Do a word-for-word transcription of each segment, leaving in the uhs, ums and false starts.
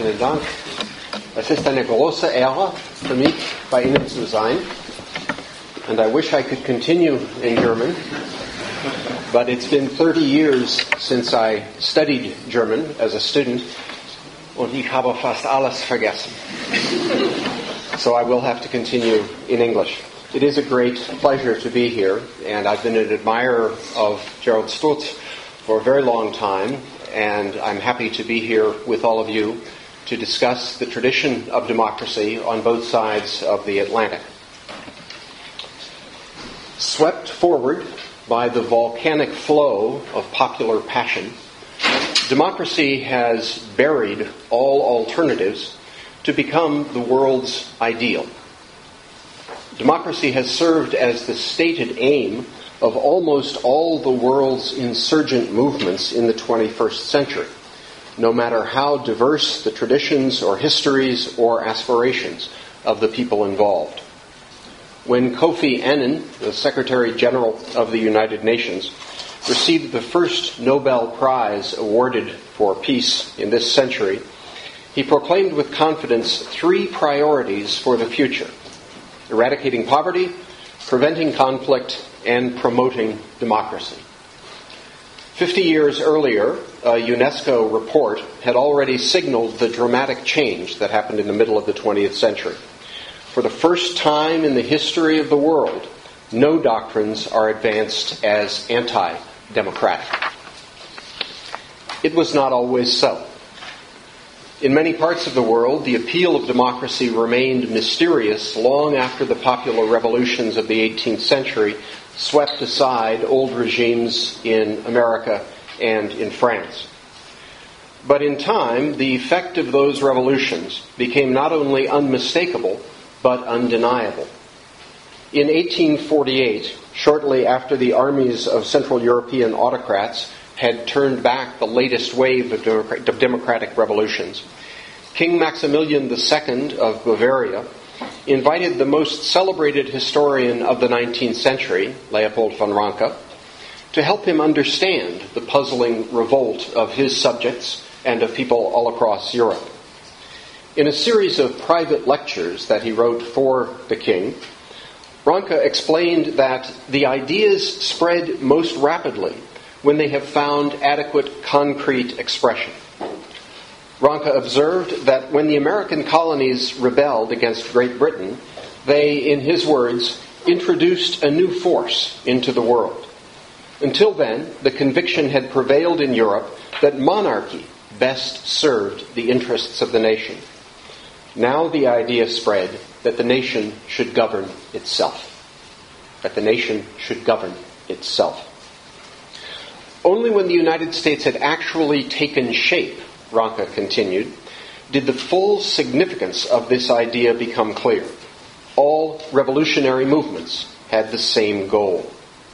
Vielen Dank. Es ist eine große Ehre für mich, bei Ihnen zu sein. And I wish I could continue in German, but it's been thirty years since I studied German as a student, und ich habe fast alles vergessen. So I will have to continue in English. It is a great pleasure to be here, and I've been an admirer of Gerald Stutz for a very long time, and I'm happy to be here with all of you to discuss the tradition of democracy on both sides of the Atlantic. Swept forward by the volcanic flow of popular passion, democracy has buried all alternatives to become the world's ideal. Democracy has served as the stated aim of almost all the world's insurgent movements in the twenty-first century, no matter how diverse the traditions or histories or aspirations of the people involved. When Kofi Annan, the Secretary General of the United Nations, received the first Nobel Prize awarded for peace in this century, he proclaimed with confidence three priorities for the future: eradicating poverty, preventing conflict, and promoting democracy. Fifty years earlier, a UNESCO report had already signaled the dramatic change that happened in the middle of the twentieth century. For the first time in the history of the world, no doctrines are advanced as anti-democratic. It was not always so. In many parts of the world, the appeal of democracy remained mysterious long after the popular revolutions of the eighteenth century swept aside old regimes in America and in France. But in time, the effect of those revolutions became not only unmistakable, but undeniable. In eighteen forty-eight, shortly after the armies of Central European autocrats had turned back the latest wave of democratic revolutions, King Maximilian the Second of Bavaria invited the most celebrated historian of the nineteenth century, Leopold von Ranke, to help him understand the puzzling revolt of his subjects and of people all across Europe. In a series of private lectures that he wrote for the king, Ranke explained that the ideas spread most rapidly when they have found adequate concrete expression. Ranke observed that when the American colonies rebelled against Great Britain, they, in his words, introduced a new force into the world. Until then, the conviction had prevailed in Europe that monarchy best served the interests of the nation. Now the idea spread that the nation should govern itself. That the nation should govern itself. Only when the United States had actually taken shape, Ranke continued, did the full significance of this idea become clear. All revolutionary movements had the same goal.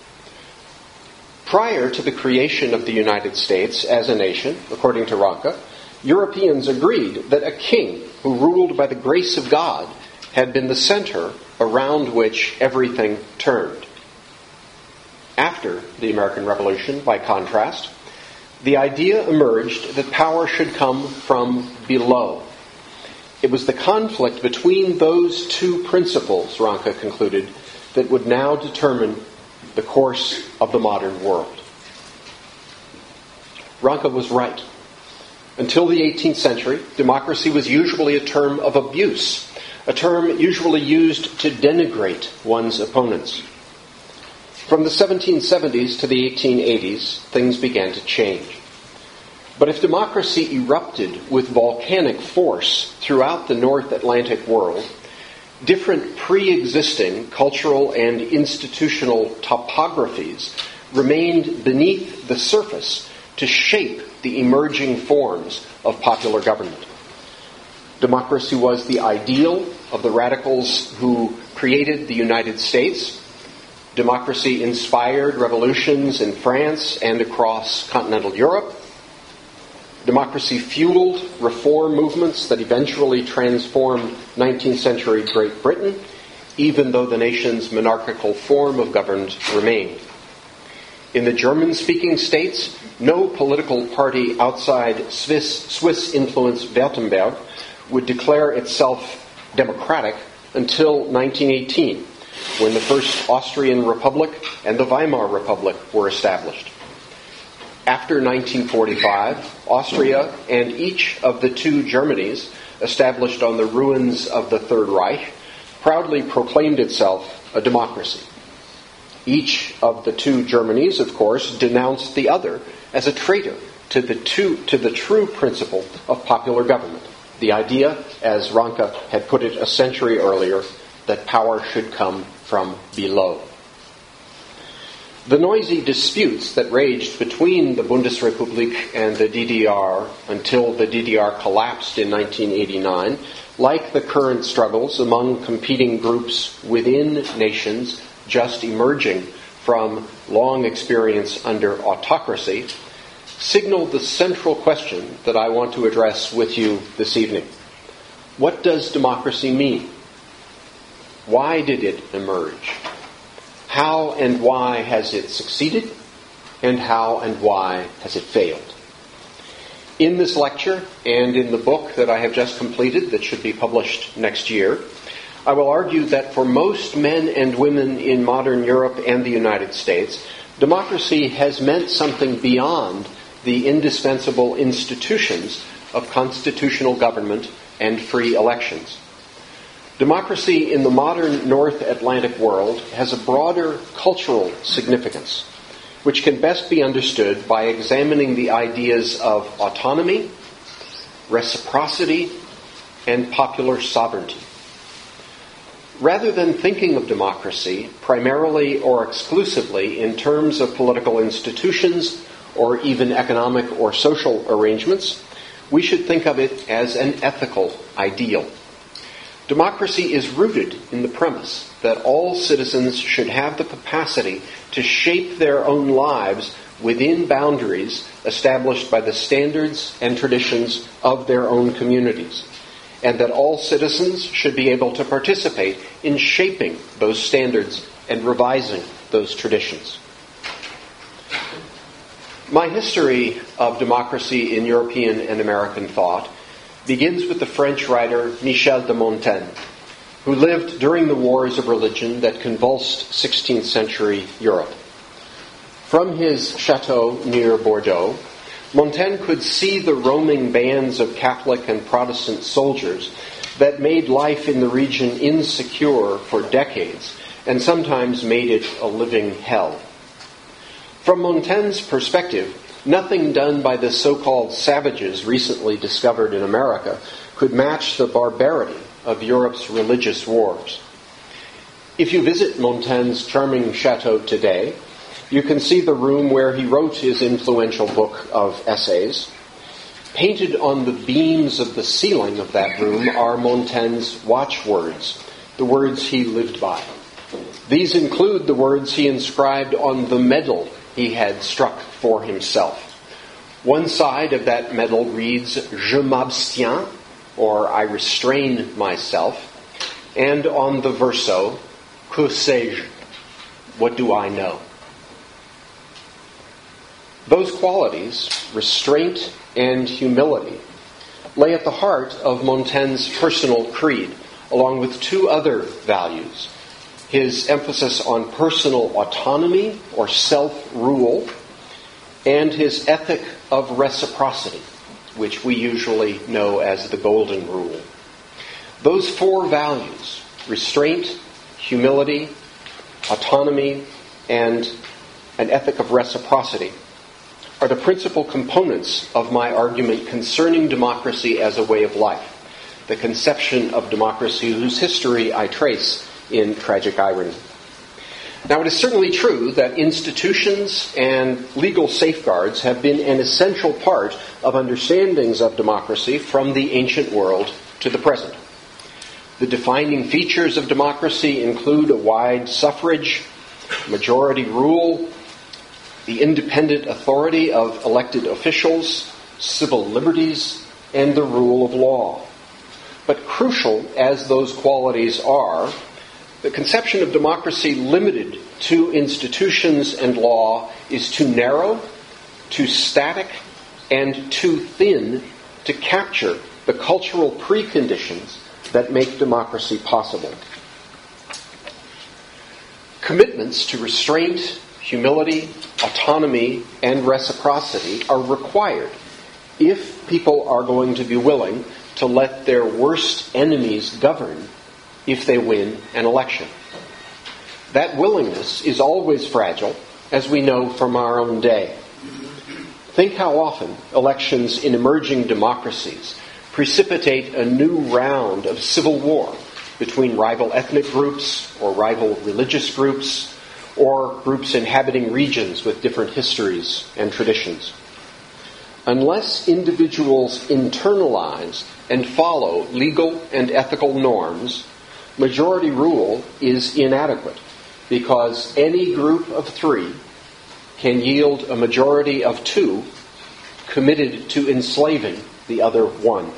Prior to the creation of the United States as a nation, according to Ranke, Europeans agreed that a king who ruled by the grace of God had been the center around which everything turned. After the American Revolution, by contrast, the idea emerged that power should come from below. It was the conflict between those two principles, Ranke concluded, that would now determine the course of the modern world. Ranke was right. Until the eighteenth century, democracy was usually a term of abuse, a term usually used to denigrate one's opponents. From the seventeen seventies to the eighteen eighties, things began to change. But if democracy erupted with volcanic force throughout the North Atlantic world, different pre-existing cultural and institutional topographies remained beneath the surface to shape the emerging forms of popular government. Democracy was the ideal of the radicals who created the United States. Democracy inspired revolutions in France and across continental Europe. Democracy fueled reform movements that eventually transformed nineteenth century Great Britain, even though the nation's monarchical form of government remained. In the German-speaking states, no political party outside Swiss, Swiss-influenced Württemberg would declare itself democratic until nineteen eighteen, when the first Austrian Republic and the Weimar Republic were established. After nineteen forty-five, Austria and each of the two Germanys, established on the ruins of the Third Reich, proudly proclaimed itself a democracy. Each of the two Germanys, of course, denounced the other as a traitor to the, two, to the true principle of popular government. The idea, as Ranke had put it a century earlier, that power should come from below. The noisy disputes that raged between the Bundesrepublik and the D D R until the D D R collapsed in nineteen eighty-nine, like the current struggles among competing groups within nations just emerging from long experience under autocracy, signal the central question that I want to address with you this evening. What does democracy mean? Why did it emerge? How and why has it succeeded? And how and why has it failed? In this lecture, and in the book that I have just completed that should be published next year, I will argue that for most men and women in modern Europe and the United States, democracy has meant something beyond the indispensable institutions of constitutional government and free elections. Democracy in the modern North Atlantic world has a broader cultural significance, which can best be understood by examining the ideas of autonomy, reciprocity, and popular sovereignty. Rather than thinking of democracy primarily or exclusively in terms of political institutions or even economic or social arrangements, we should think of it as an ethical ideal. Democracy is rooted in the premise that all citizens should have the capacity to shape their own lives within boundaries established by the standards and traditions of their own communities, and that all citizens should be able to participate in shaping those standards and revising those traditions. My history of democracy in European and American thought begins with the French writer Michel de Montaigne, who lived during the wars of religion that convulsed sixteenth century Europe. From his chateau near Bordeaux, Montaigne could see the roaming bands of Catholic and Protestant soldiers that made life in the region insecure for decades and sometimes made it a living hell. From Montaigne's perspective, nothing done by the so-called savages recently discovered in America could match the barbarity of Europe's religious wars. If you visit Montaigne's charming chateau today, you can see the room where he wrote his influential book of essays. Painted on the beams of the ceiling of that room are Montaigne's watchwords, the words he lived by. These include the words he inscribed on the medal he had struck for himself. One side of that medal reads, "Je m'abstiens," or "I restrain myself," and on the verso, "Que sais-je?" What do I know? Those qualities, restraint and humility, lay at the heart of Montaigne's personal creed, along with two other values: his emphasis on personal autonomy or self-rule, and his ethic of reciprocity, which we usually know as the Golden Rule. Those four values, restraint, humility, autonomy, and an ethic of reciprocity, are the principal components of my argument concerning democracy as a way of life, the conception of democracy whose history I trace in Tragic Irony. Now, it is certainly true that institutions and legal safeguards have been an essential part of understandings of democracy from the ancient world to the present. The defining features of democracy include a wide suffrage, majority rule, the independent authority of elected officials, civil liberties, and the rule of law. But crucial as those qualities are, the conception of democracy limited to institutions and law is too narrow too static, and too thin to capture the cultural preconditions that make democracy possible. Commitments to restraint, humility, autonomy, and reciprocity are required if people are going to be willing to let their worst enemies govern if they win an election. That willingness is always fragile, as we know from our own day. Think how often elections in emerging democracies precipitate a new round of civil war between rival ethnic groups or rival religious groups or groups inhabiting regions with different histories and traditions. Unless individuals internalize and follow legal and ethical norms, majority rule is inadequate because any group of three can yield a majority of two committed to enslaving the other one.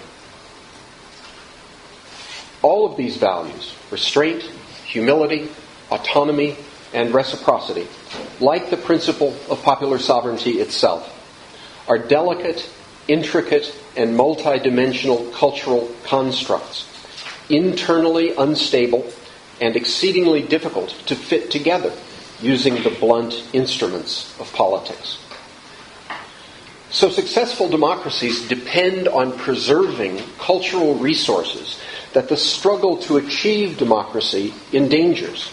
All of these values, restraint, humility, autonomy, and reciprocity, like the principle of popular sovereignty itself, are delicate, intricate, and multidimensional cultural constructs, internally unstable and exceedingly difficult to fit together using the blunt instruments of politics. So successful democracies depend on preserving cultural resources that the struggle to achieve democracy endangers.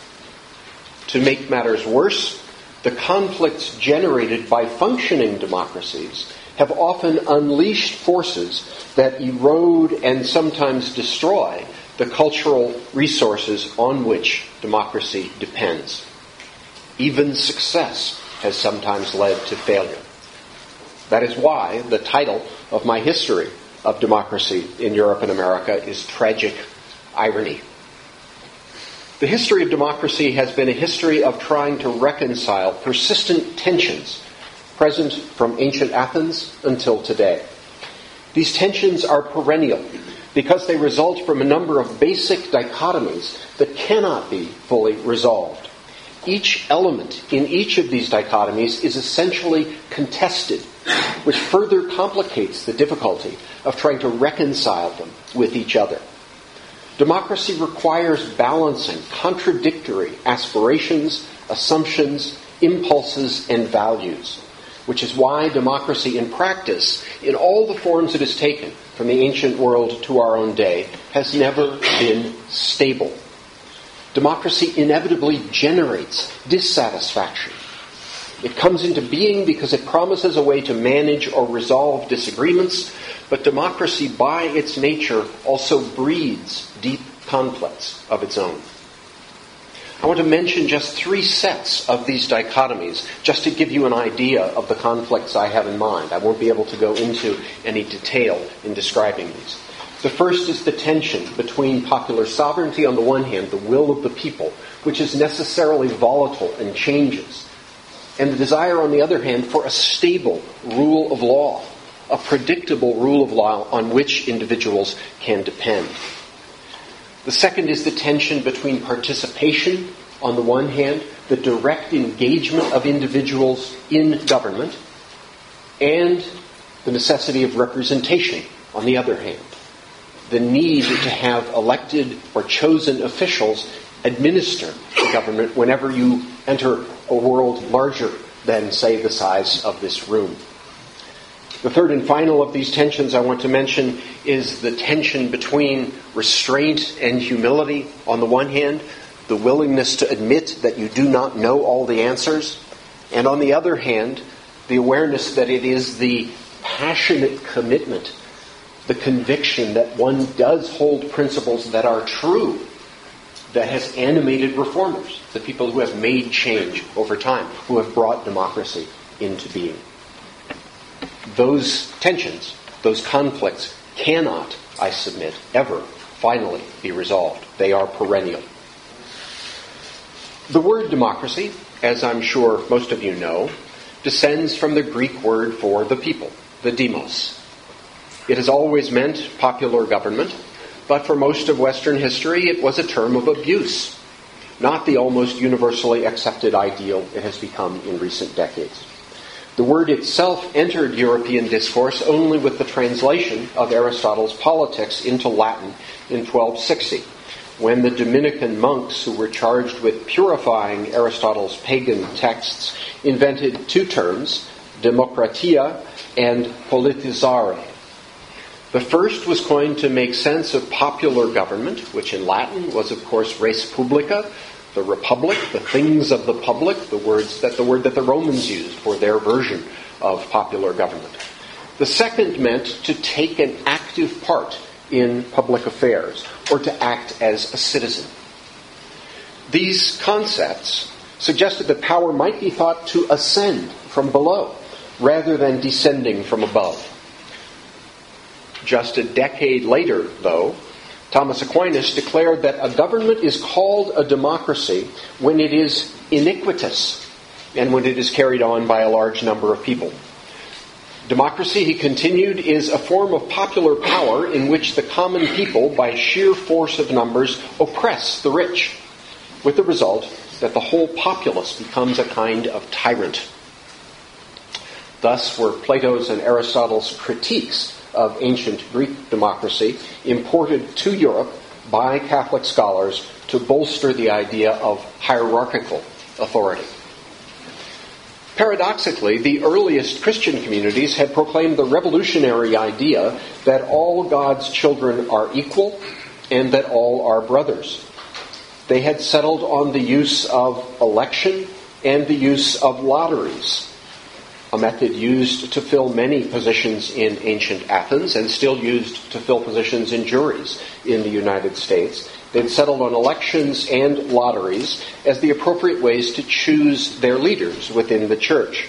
To make matters worse, the conflicts generated by functioning democracies have often unleashed forces that erode and sometimes destroy the cultural resources on which democracy depends. Even success has sometimes led to failure. That is why the title of my history of democracy in Europe and America is Tragic Irony. The history of democracy has been a history of trying to reconcile persistent tensions present from ancient Athens until today. These tensions are perennial because they result from a number of basic dichotomies that cannot be fully resolved. Each element in each of these dichotomies is essentially contested, which further complicates the difficulty of trying to reconcile them with each other. Democracy requires balancing contradictory aspirations, assumptions, impulses, and values, which is why democracy in practice, in all the forms it has taken from the ancient world to our own day, has never been stable. Democracy inevitably generates dissatisfaction. It comes into being because it promises a way to manage or resolve disagreements, but democracy by its nature also breeds deep conflicts of its own. I want to mention just three sets of these dichotomies, just to give you an idea of the conflicts I have in mind. I won't be able to go into any detail in describing these. The first is the tension between popular sovereignty on the one hand, the will of the people, which is necessarily volatile and changes, and the desire on the other hand for a stable rule of law, a predictable rule of law on which individuals can depend. The second is the tension between participation on the one hand, the direct engagement of individuals in government, and the necessity of representation on the other hand. The need to have elected or chosen officials administer the government whenever you enter a world larger than, say, the size of this room. The third and final of these tensions I want to mention is the tension between restraint and humility on the one hand, the willingness to admit that you do not know all the answers, and on the other hand, the awareness that it is the passionate commitment, the conviction that one does hold principles that are true, that has animated reformers, the people who have made change over time, who have brought democracy into being. Those tensions, those conflicts cannot, I submit, ever finally be resolved. They are perennial. The word democracy, as I'm sure most of you know, descends from the Greek word for the people, the demos. It has always meant popular government, but for most of Western history it was a term of abuse, not the almost universally accepted ideal it has become in recent decades. The word itself entered European discourse only with the translation of Aristotle's Politics into Latin in twelve sixty, when the Dominican monks who were charged with purifying Aristotle's pagan texts invented two terms, demokratia and politizare. The first was coined to make sense of popular government, which in Latin was, of course, res publica, the republic, the things of the public, the words that the word that the Romans used for their version of popular government. The second meant to take an active part in public affairs, or to act as a citizen. These concepts suggested that power might be thought to ascend from below, rather than descending from above. Just a decade later, though, Thomas Aquinas declared that a government is called a democracy when it is iniquitous and when it is carried on by a large number of people. Democracy, he continued, is a form of popular power in which the common people, by sheer force of numbers, oppress the rich, with the result that the whole populace becomes a kind of tyrant. Thus were Plato's and Aristotle's critiques of ancient Greek democracy imported to Europe by Catholic scholars to bolster the idea of hierarchical authority. Paradoxically, the earliest Christian communities had proclaimed the revolutionary idea that all God's children are equal and that all are brothers. They had settled on the use of election and the use of lotteries, a method used to fill many positions in ancient Athens and still used to fill positions in juries in the United States. They'd settled on elections and lotteries as the appropriate ways to choose their leaders within the church.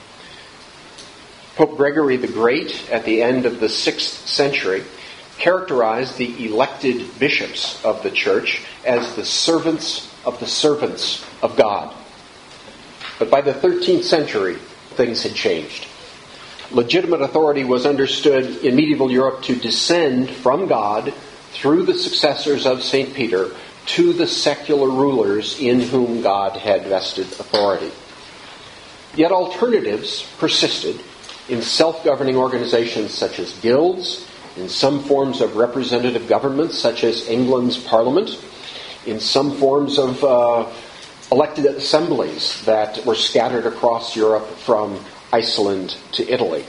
Pope Gregory the Great, at the end of the sixth century, characterized the elected bishops of the church as the servants of the servants of God. But by the thirteenth century, things had changed. Legitimate authority was understood in medieval Europe to descend from God through the successors of Saint Peter to the secular rulers in whom God had vested authority. Yet alternatives persisted in self-governing organizations such as guilds, in some forms of representative government such as England's Parliament, in some forms of uh, elected assemblies that were scattered across Europe from Iceland to Italy.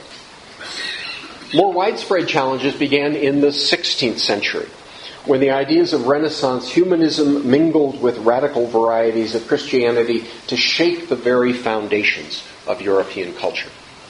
More widespread challenges began in the sixteenth century, when the ideas of Renaissance humanism mingled with radical varieties of Christianity to shake the very foundations of European culture.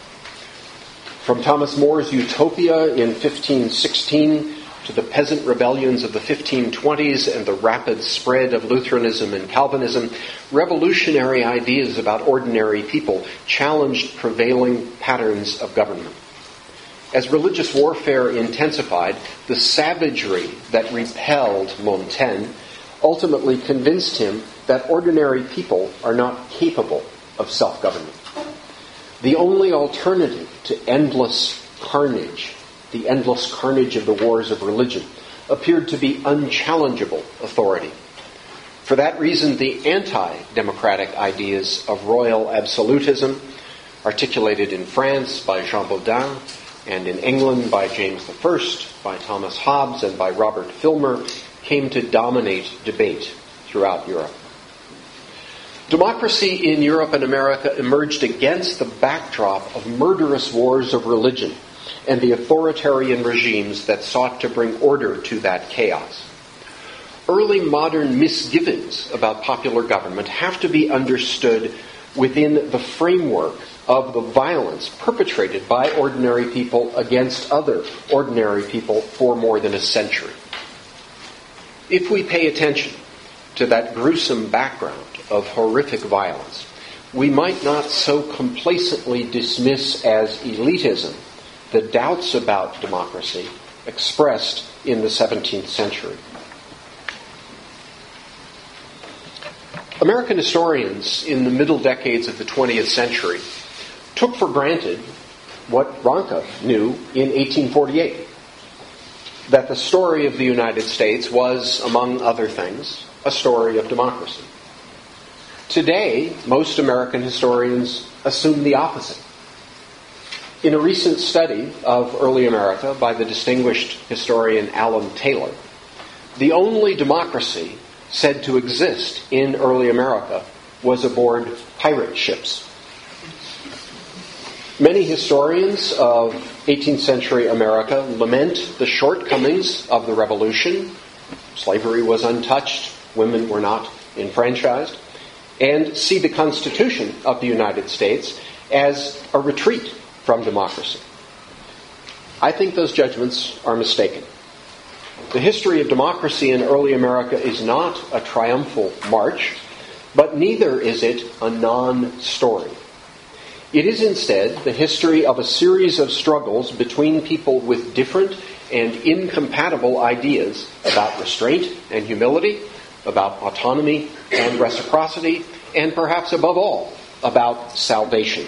From Thomas More's Utopia in fifteen sixteen to the peasant rebellions of the fifteen twenties and the rapid spread of Lutheranism and Calvinism, revolutionary ideas about ordinary people challenged prevailing patterns of government. As religious warfare intensified, the savagery that repelled Montaigne ultimately convinced him that ordinary people are not capable of self-government. The only alternative to endless carnage, the endless carnage of the wars of religion, appeared to be unchallengeable authority. For that reason, the anti-democratic ideas of royal absolutism, articulated in France by Jean Baudin, and in England by James the First, by Thomas Hobbes, and by Robert Filmer, came to dominate debate throughout Europe. Democracy in Europe and America emerged against the backdrop of murderous wars of religion and the authoritarian regimes that sought to bring order to that chaos. Early modern misgivings about popular government have to be understood within the framework of the violence perpetrated by ordinary people against other ordinary people for more than a century. If we pay attention to that gruesome background of horrific violence, we might not so complacently dismiss as elitism the doubts about democracy expressed in the seventeenth century. American historians in the middle decades of the twentieth century took for granted what Ranke knew in eighteen forty-eight, that the story of the United States was, among other things, a story of democracy. Today, most American historians assume the opposite, In a recent study of early America by the distinguished historian Alan Taylor, the only democracy said to exist in early America was aboard pirate ships. Many historians of eighteenth century America lament the shortcomings of the Revolution. Slavery was untouched, women were not enfranchised, and see the Constitution of the United States as a retreat from democracy. I think those judgments are mistaken. The history of democracy in early America is not a triumphal march, but neither is it a non-story. It is instead the history of a series of struggles between people with different and incompatible ideas about restraint and humility, about autonomy and reciprocity, and perhaps above all, about salvation.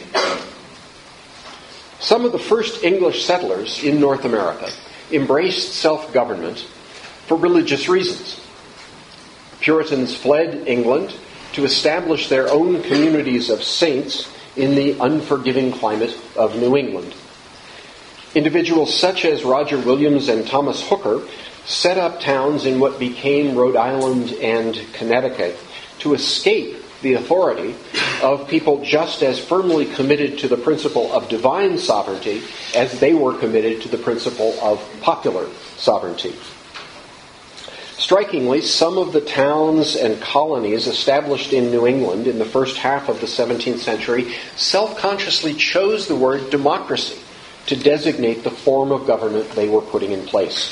Some of the first English settlers in North America embraced self-government for religious reasons. Puritans fled England to establish their own communities of saints in the unforgiving climate of New England. Individuals such as Roger Williams and Thomas Hooker set up towns in what became Rhode Island and Connecticut to escape the authority of people just as firmly committed to the principle of divine sovereignty as they were committed to the principle of popular sovereignty. Strikingly, some of the towns and colonies established in New England in the first half of the seventeenth century self-consciously chose the word democracy to designate the form of government they were putting in place.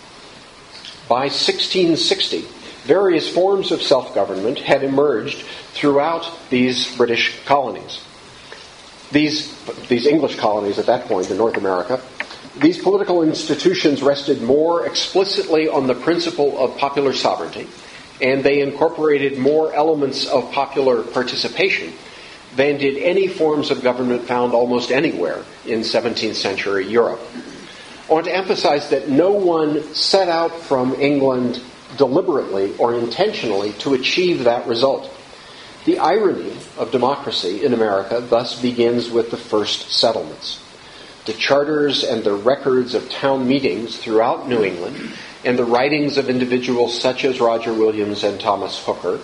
By sixteen sixty, various forms of self-government had emerged throughout these British colonies. These, these English colonies at that point in North America, these political institutions rested more explicitly on the principle of popular sovereignty, and they incorporated more elements of popular participation than did any forms of government found almost anywhere in seventeenth century Europe. I want to emphasize that no one set out from England deliberately or intentionally to achieve that result. The irony of democracy in America thus begins with the first settlements. The charters and the records of town meetings throughout New England and the writings of individuals such as Roger Williams and Thomas Hooker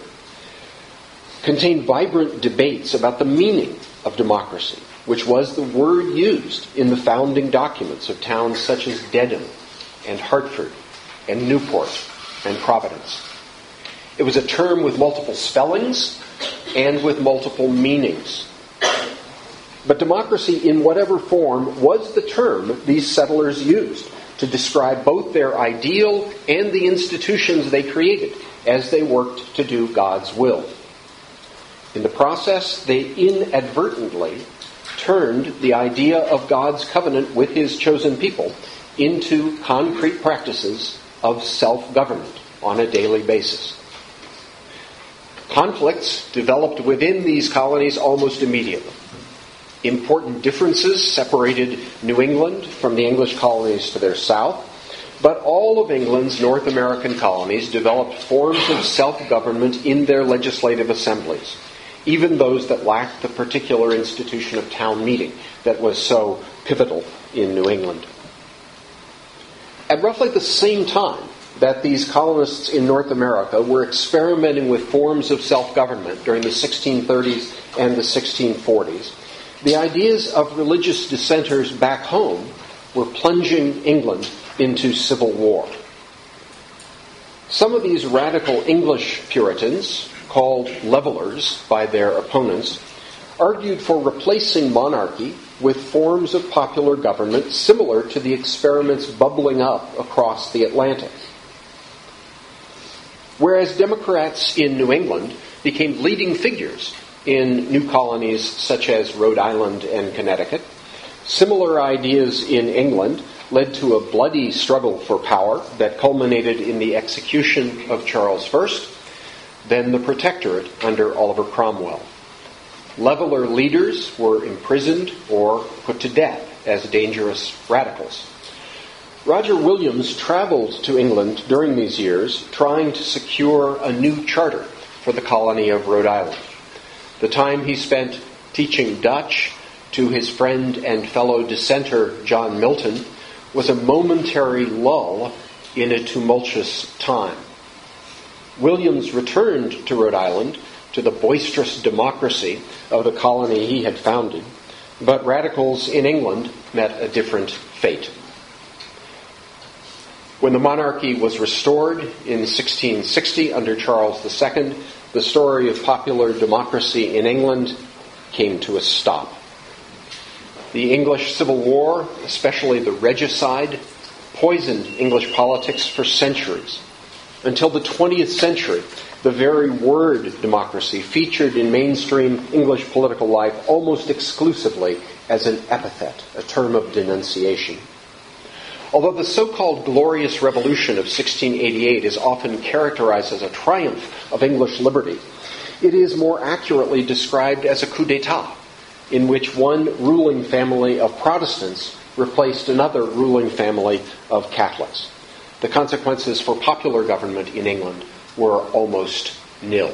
contain vibrant debates about the meaning of democracy, which was the word used in the founding documents of towns such as Dedham and Hartford and Newport and Providence. It was a term with multiple spellings and with multiple meanings. But democracy, in whatever form, was the term these settlers used to describe both their ideal and the institutions they created as they worked to do God's will. In the process, they inadvertently turned the idea of God's covenant with His chosen people into concrete practices of self-government on a daily basis. Conflicts developed within these colonies almost immediately. Important differences separated New England from the English colonies to their south, but all of England's North American colonies developed forms of self-government in their legislative assemblies, even those that lacked the particular institution of town meeting that was so pivotal in New England. At roughly the same time that these colonists in North America were experimenting with forms of self-government during the sixteen thirties and the sixteen forties, the ideas of religious dissenters back home were plunging England into civil war. Some of these radical English Puritans, called levelers by their opponents, argued for replacing monarchy with forms of popular government similar to the experiments bubbling up across the Atlantic. Whereas Democrats in New England became leading figures in new colonies such as Rhode Island and Connecticut, similar ideas in England led to a bloody struggle for power that culminated in the execution of Charles the First, then the Protectorate under Oliver Cromwell. Leveler leaders were imprisoned or put to death as dangerous radicals. Roger Williams traveled to England during these years trying to secure a new charter for the colony of Rhode Island. The time he spent teaching Dutch to his friend and fellow dissenter John Milton was a momentary lull in a tumultuous time. Williams returned to Rhode Island, to the boisterous democracy of the colony he had founded, but radicals in England met a different fate. When the monarchy was restored in sixteen sixty under Charles the Second, the story of popular democracy in England came to a stop. The English Civil War, especially the regicide, poisoned English politics for centuries. Until the twentieth century, the very word democracy featured in mainstream English political life almost exclusively as an epithet, a term of denunciation. Although the so-called Glorious Revolution of sixteen eighty-eight is often characterized as a triumph of English liberty, it is more accurately described as a coup d'etat, in which one ruling family of Protestants replaced another ruling family of Catholics. The consequences for popular government in England were almost nil.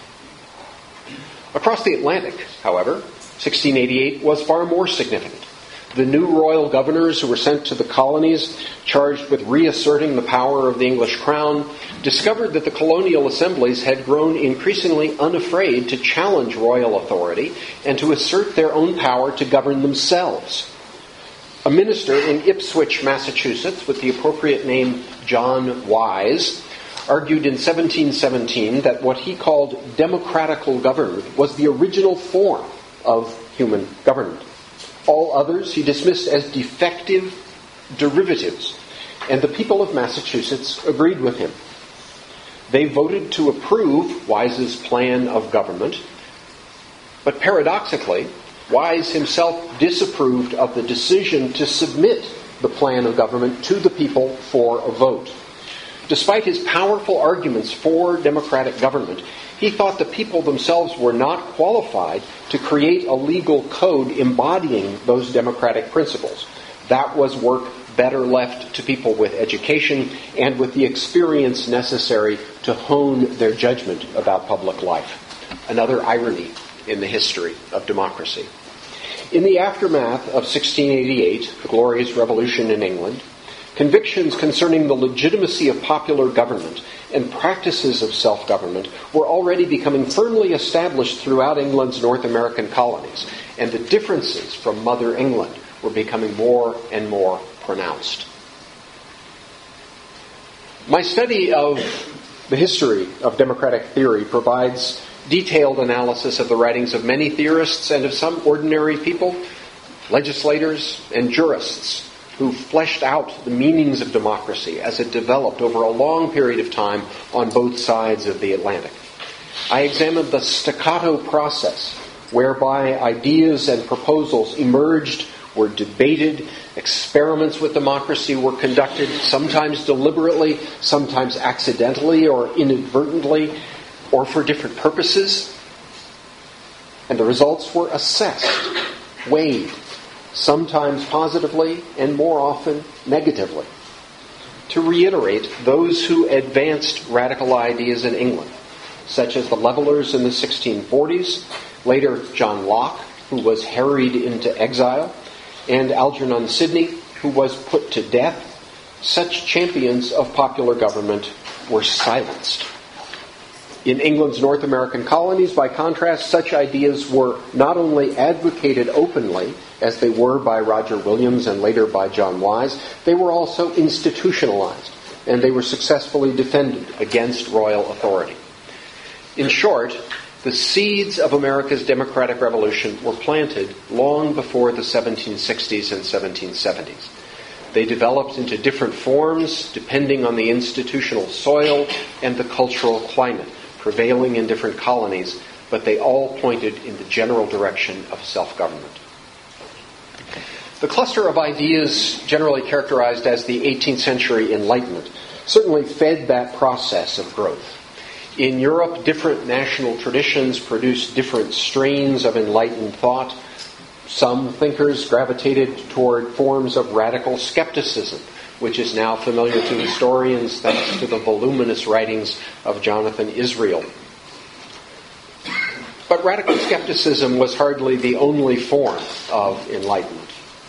Across the Atlantic, however, sixteen eighty-eight was far more significant. The new royal governors who were sent to the colonies, charged with reasserting the power of the English crown, discovered that the colonial assemblies had grown increasingly unafraid to challenge royal authority and to assert their own power to govern themselves. A minister in Ipswich, Massachusetts, with the appropriate name John Wise, argued in seventeen seventeen that what he called democratical government was the original form of human government. All others he dismissed as defective derivatives, and the people of Massachusetts agreed with him. They voted to approve Wise's plan of government, but paradoxically, Wise himself disapproved of the decision to submit the plan of government to the people for a vote. Despite his powerful arguments for democratic government, he thought the people themselves were not qualified to create a legal code embodying those democratic principles. That was work better left to people with education and with the experience necessary to hone their judgment about public life. Another irony in the history of democracy. In the aftermath of sixteen eighty-eight, the Glorious Revolution in England, convictions concerning the legitimacy of popular government and practices of self-government were already becoming firmly established throughout England's North American colonies, and the differences from Mother England were becoming more and more pronounced. My study of the history of democratic theory provides detailed analysis of the writings of many theorists and of some ordinary people, legislators and jurists, who fleshed out the meanings of democracy as it developed over a long period of time on both sides of the Atlantic. I examined the staccato process whereby ideas and proposals emerged, were debated, experiments with democracy were conducted, sometimes deliberately, sometimes accidentally or inadvertently, or for different purposes. And the results were assessed, weighed, sometimes positively and more often negatively. To reiterate, those who advanced radical ideas in England, such as the Levellers in the sixteen forties, later John Locke, who was harried into exile, and Algernon Sidney, who was put to death, such champions of popular government were silenced. In England's North American colonies, by contrast, such ideas were not only advocated openly, as they were by Roger Williams and later by John Wise, they were also institutionalized, and they were successfully defended against royal authority. In short, the seeds of America's democratic revolution were planted long before the seventeen sixties and seventeen seventies. They developed into different forms depending on the institutional soil and the cultural climate prevailing in different colonies, but they all pointed in the general direction of self-government. The cluster of ideas generally characterized as the eighteenth century Enlightenment certainly fed that process of growth. In Europe, different national traditions produced different strains of enlightened thought. Some thinkers gravitated toward forms of radical skepticism, which is now familiar to historians thanks to the voluminous writings of Jonathan Israel. But But radical skepticism was hardly the only form of enlightenment.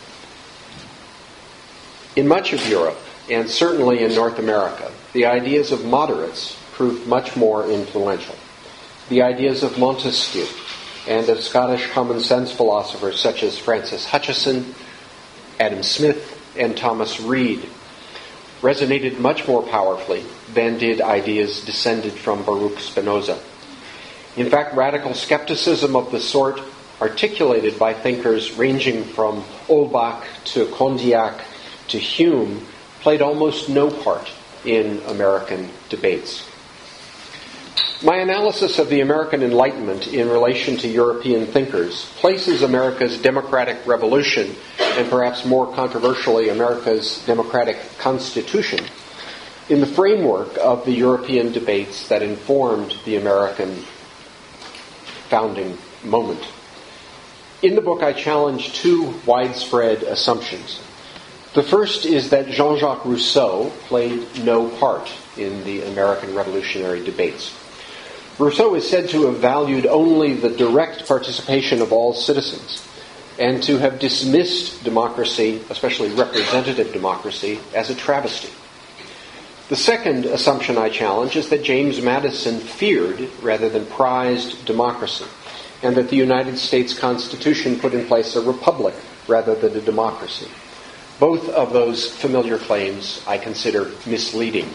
In much of Europe, and certainly in North America, the ideas of moderates proved much more influential. The ideas of Montesquieu and of Scottish common sense philosophers such as Francis Hutcheson, Adam Smith, and Thomas Reid resonated much more powerfully than did ideas descended from Baruch Spinoza. In fact, radical skepticism of the sort articulated by thinkers ranging from Ulbach to Condillac to Hume played almost no part in American debates. My analysis of the American Enlightenment in relation to European thinkers places America's democratic revolution, and perhaps more controversially, America's democratic constitution, in the framework of the European debates that informed the American founding moment. In the book, I challenge two widespread assumptions. The first is that Jean-Jacques Rousseau played no part in the American revolutionary debates. Rousseau is said to have valued only the direct participation of all citizens, and to have dismissed democracy, especially representative democracy, as a travesty. The second assumption I challenge is that James Madison feared rather than prized democracy, and that the United States Constitution put in place a republic rather than a democracy. Both of those familiar claims I consider misleading.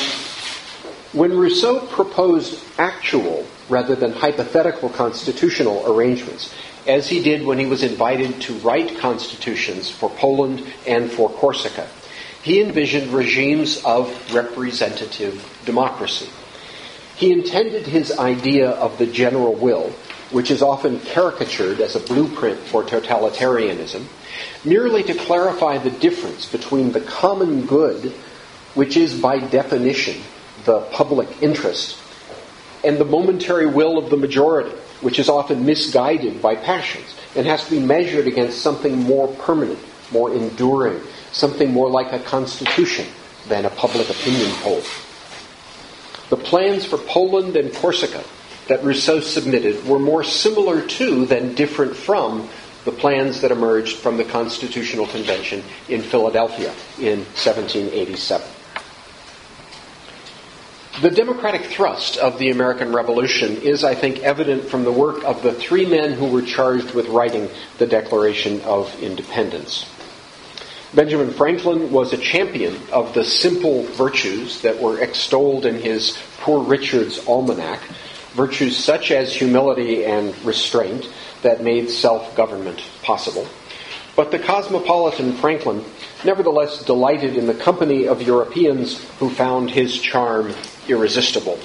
When Rousseau proposed actual rather than hypothetical constitutional arrangements, as he did when he was invited to write constitutions for Poland and for Corsica, he envisioned regimes of representative democracy. He intended his idea of the general will, which is often caricatured as a blueprint for totalitarianism, merely to clarify the difference between the common good, which is by definition the public interest, and the momentary will of the majority, which is often misguided by passions and has to be measured against something more permanent, more enduring, something more like a constitution than a public opinion poll. The plans for Poland and Corsica that Rousseau submitted were more similar to than different from the plans that emerged from the Constitutional Convention in Philadelphia in seventeen eighty-seven. The democratic thrust of the American Revolution is, I think, evident from the work of the three men who were charged with writing the Declaration of Independence. Benjamin Franklin was a champion of the simple virtues that were extolled in his Poor Richard's Almanac, virtues such as humility and restraint that made self-government possible. But the cosmopolitan Franklin nevertheless delighted in the company of Europeans who found his charm irresistible.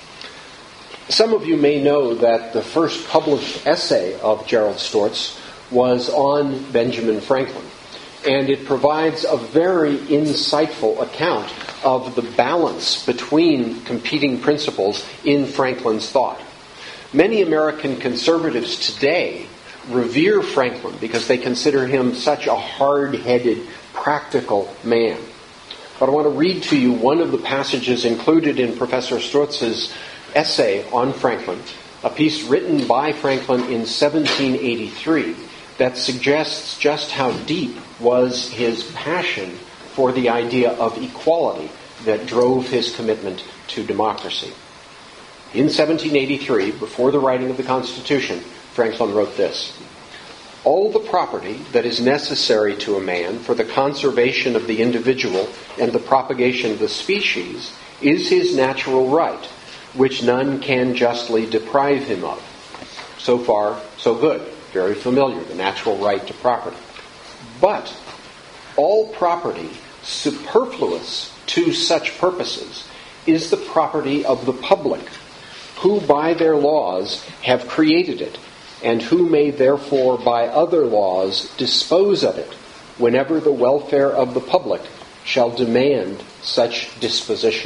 Some of you may know that the first published essay of Gerald Storz was on Benjamin Franklin, and it provides a very insightful account of the balance between competing principles in Franklin's thought. Many American conservatives today revere Franklin because they consider him such a hard-headed, practical man. But I want to read to you one of the passages included in Professor Storz's essay on Franklin, a piece written by Franklin in seventeen eighty-three that suggests just how deep was his passion for the idea of equality that drove his commitment to democracy. In seventeen eighty-three, before the writing of the Constitution, Franklin wrote this: "All the property that is necessary to a man for the conservation of the individual and the propagation of the species is his natural right, which none can justly deprive him of." So far, so good. Very familiar, the natural right to property. But all property superfluous to such purposes is the property of the public, who by their laws have created it, and who may therefore by other laws dispose of it, whenever the welfare of the public shall demand such disposition.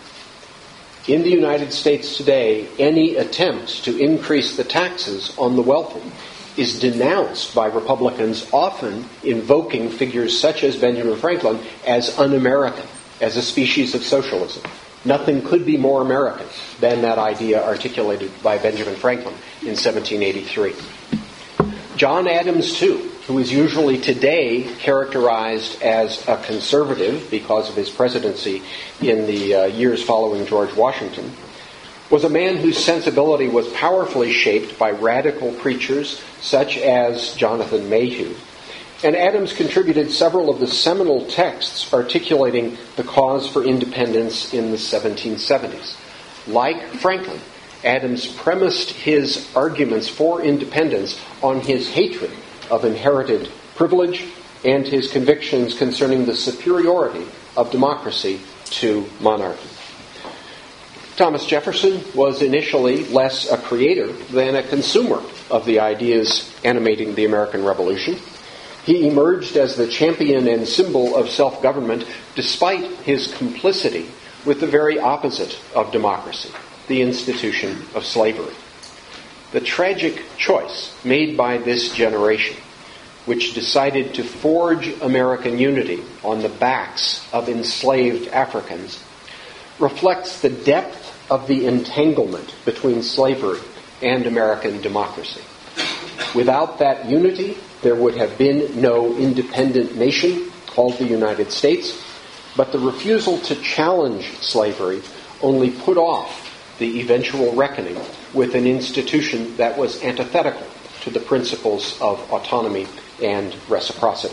In the United States today, any attempt to increase the taxes on the wealthy is denounced by Republicans, often invoking figures such as Benjamin Franklin as un-American, as a species of socialism. Nothing could be more American than that idea articulated by Benjamin Franklin in seventeen eighty-three. John Adams, too, who is usually today characterized as a conservative because of his presidency in the uh, years following George Washington, was a man whose sensibility was powerfully shaped by radical preachers such as Jonathan Mayhew. And Adams contributed several of the seminal texts articulating the cause for independence in the seventeen seventies. Like Franklin, Adams premised his arguments for independence on his hatred of inherited privilege and his convictions concerning the superiority of democracy to monarchy. Thomas Jefferson was initially less a creator than a consumer of the ideas animating the American Revolution. He emerged as the champion and symbol of self-government despite his complicity with the very opposite of democracy, the institution of slavery. The tragic choice made by this generation, which decided to forge American unity on the backs of enslaved Africans, reflects the depth of the entanglement between slavery and American democracy. Without that unity, there would have been no independent nation called the United States, but the refusal to challenge slavery only put off the eventual reckoning with an institution that was antithetical to the principles of autonomy and reciprocity.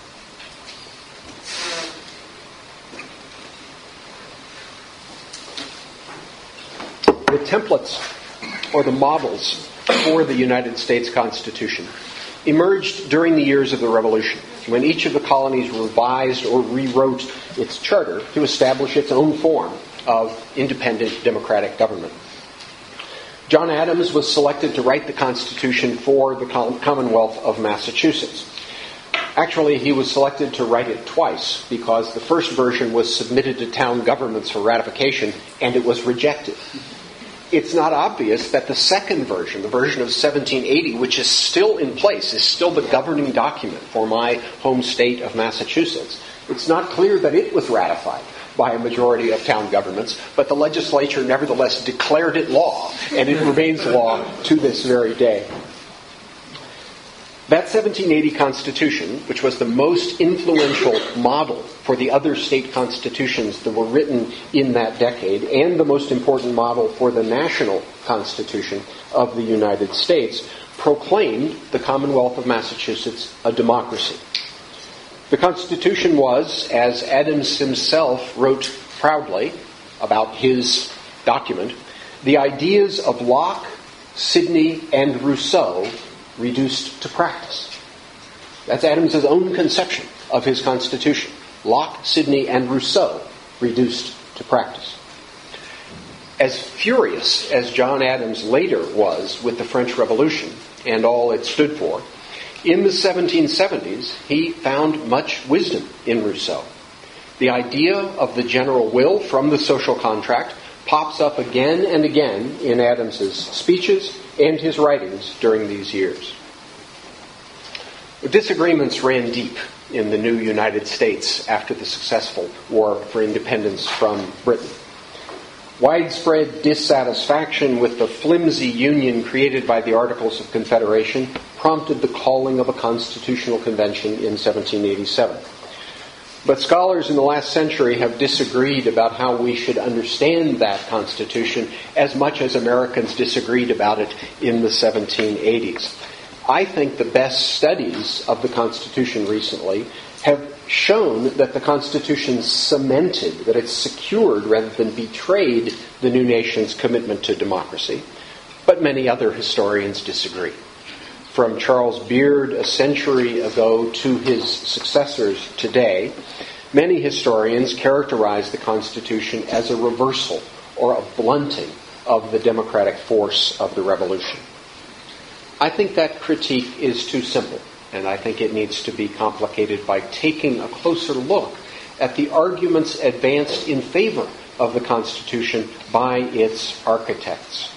The templates, or the models, for the United States Constitution emerged during the years of the Revolution, when each of the colonies revised or rewrote its charter to establish its own form of independent democratic government. John Adams was selected to write the Constitution for the Commonwealth of Massachusetts. Actually, he was selected to write it twice because the first version was submitted to town governments for ratification and it was rejected. It's not obvious that the second version, the version of seventeen eighty, which is still in place, is still the governing document for my home state of Massachusetts. It's not clear that it was ratified by a majority of town governments, but the legislature nevertheless declared it law, and it remains law to this very day. That seventeen eighty Constitution, which was the most influential model for the other state constitutions that were written in that decade, and the most important model for the national Constitution of the United States, proclaimed the Commonwealth of Massachusetts a democracy. The Constitution was, as Adams himself wrote proudly about his document, the ideas of Locke, Sidney, and Rousseau reduced to practice. That's Adams' own conception of his Constitution. Locke, Sidney, and Rousseau reduced to practice. As furious as John Adams later was with the French Revolution and all it stood for, in the seventeen seventies, he found much wisdom in Rousseau. The idea of the general will from the social contract pops up again and again in Adams's speeches and his writings during these years. Disagreements ran deep in the new United States after the successful War for Independence from Britain. Widespread dissatisfaction with the flimsy union created by the Articles of Confederation prompted the calling of a constitutional convention in seventeen eighty-seven. But scholars in the last century have disagreed about how we should understand that Constitution as much as Americans disagreed about it in the seventeen eighties. I think the best studies of the Constitution recently have shown that the Constitution cemented, that it secured rather than betrayed the new nation's commitment to democracy. But many other historians disagree. From Charles Beard a century ago to his successors today, many historians characterize the Constitution as a reversal or a blunting of the democratic force of the Revolution. I think that critique is too simple, and I think it needs to be complicated by taking a closer look at the arguments advanced in favor of the Constitution by its architects.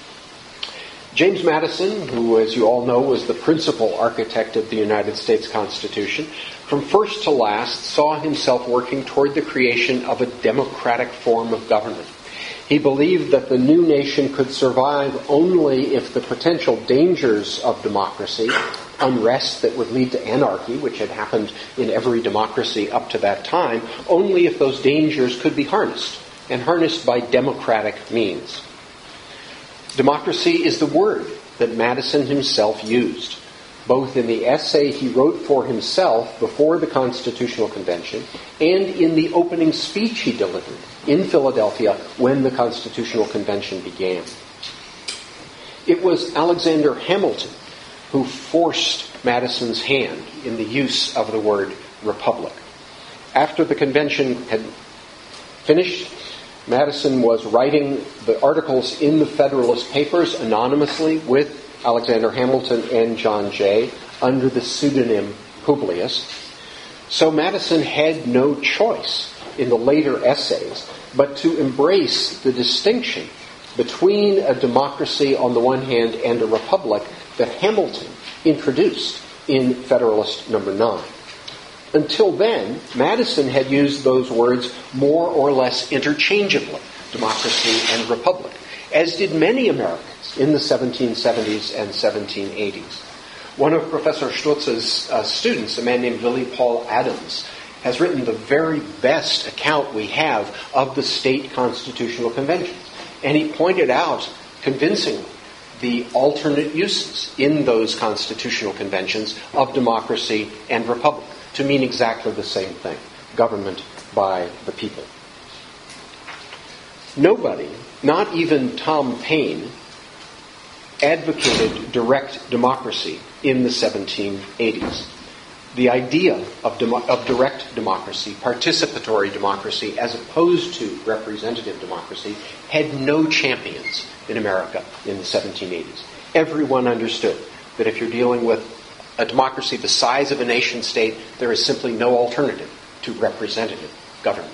James Madison, who, as you all know, was the principal architect of the United States Constitution, from first to last, saw himself working toward the creation of a democratic form of government. He believed that the new nation could survive only if the potential dangers of democracy, unrest that would lead to anarchy, which had happened in every democracy up to that time, only if those dangers could be harnessed, and harnessed by democratic means. Democracy is the word that Madison himself used, both in the essay he wrote for himself before the Constitutional Convention and in the opening speech he delivered in Philadelphia when the Constitutional Convention began. It was Alexander Hamilton who forced Madison's hand in the use of the word republic. After the convention had finished, Madison was writing the articles in the Federalist Papers anonymously with Alexander Hamilton and John Jay under the pseudonym Publius. So Madison had no choice in the later essays but to embrace the distinction between a democracy on the one hand and a republic that Hamilton introduced in Federalist number nine. Until then, Madison had used those words more or less interchangeably, democracy and republic, as did many Americans in the seventeen seventies and seventeen eighties. One of Professor Stutz's uh, students, a man named Willie Paul Adams, has written the very best account we have of the state constitutional conventions. And he pointed out convincingly the alternate uses in those constitutional conventions of democracy and republic to mean exactly the same thing, government by the people. Nobody, not even Tom Paine, advocated direct democracy in the seventeen eighties. The idea of, demo- of direct democracy, participatory democracy, as opposed to representative democracy, had no champions in America in the seventeen eighties. Everyone understood that if you're dealing with a democracy the size of a nation state, there is simply no alternative to representative government.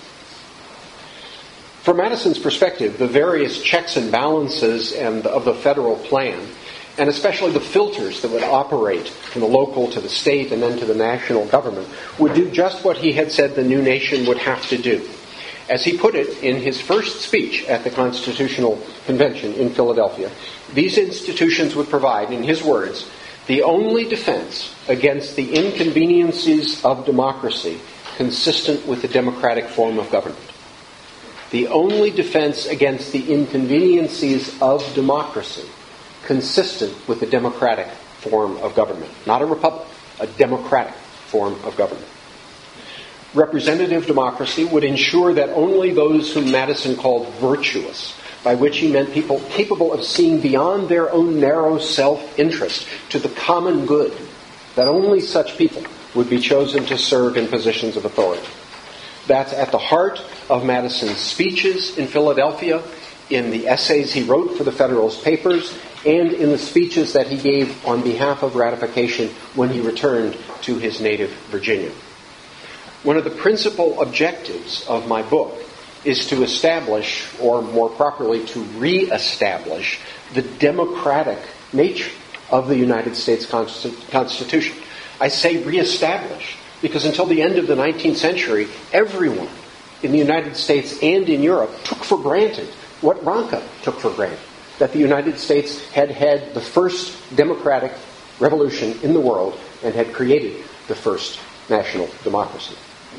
From Madison's perspective, the various checks and balances and of the federal plan, and especially the filters that would operate from the local to the state and then to the national government, would do just what he had said the new nation would have to do. As he put it in his first speech at the Constitutional Convention in Philadelphia, these institutions would provide, in his words, the only defense against the inconveniences of democracy consistent with the democratic form of government. The only defense against the inconveniences of democracy consistent with the democratic form of government. Not a republic, a democratic form of government. Representative democracy would ensure that only those whom Madison called virtuous, by which he meant people capable of seeing beyond their own narrow self-interest to the common good, that only such people would be chosen to serve in positions of authority. That's at the heart of Madison's speeches in Philadelphia, in the essays he wrote for the Federalist Papers, and in the speeches that he gave on behalf of ratification when he returned to his native Virginia. One of the principal objectives of my book is to establish, or more properly to re-establish, the democratic nature of the United States Consti- Constitution. I say re-establish because until the end of the nineteenth century, everyone in the United States and in Europe took for granted what Ranke took for granted, that the United States had had the first democratic revolution in the world and had created the first national democracy.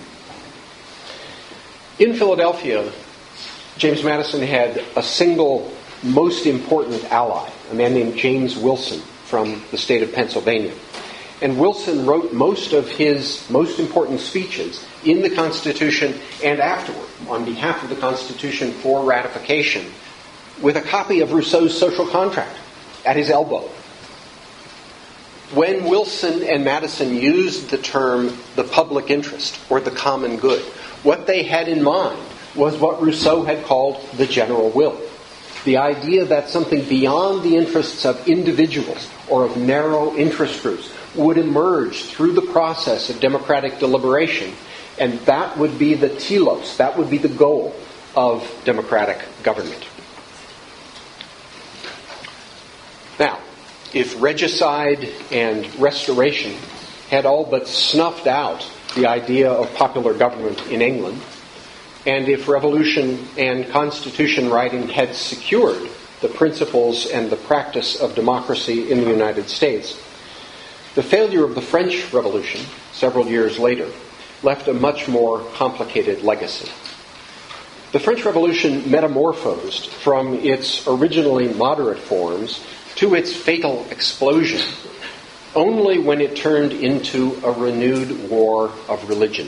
In Philadelphia, James Madison had a single most important ally, a man named James Wilson from the state of Pennsylvania. And Wilson wrote most of his most important speeches in the Constitution and afterward on behalf of the Constitution for ratification with a copy of Rousseau's Social Contract at his elbow. When Wilson and Madison used the term the public interest or the common good, what they had in mind was what Rousseau had called the general will. The idea that something beyond the interests of individuals or of narrow interest groups would emerge through the process of democratic deliberation, and that would be the telos, that would be the goal of democratic government. Now, if regicide and restoration had all but snuffed out the idea of popular government in England, and if revolution and constitution writing had secured the principles and the practice of democracy in the United States, the failure of the French Revolution, several years later, left a much more complicated legacy. The French Revolution metamorphosed from its originally moderate forms to its fatal explosion only when it turned into a renewed war of religion.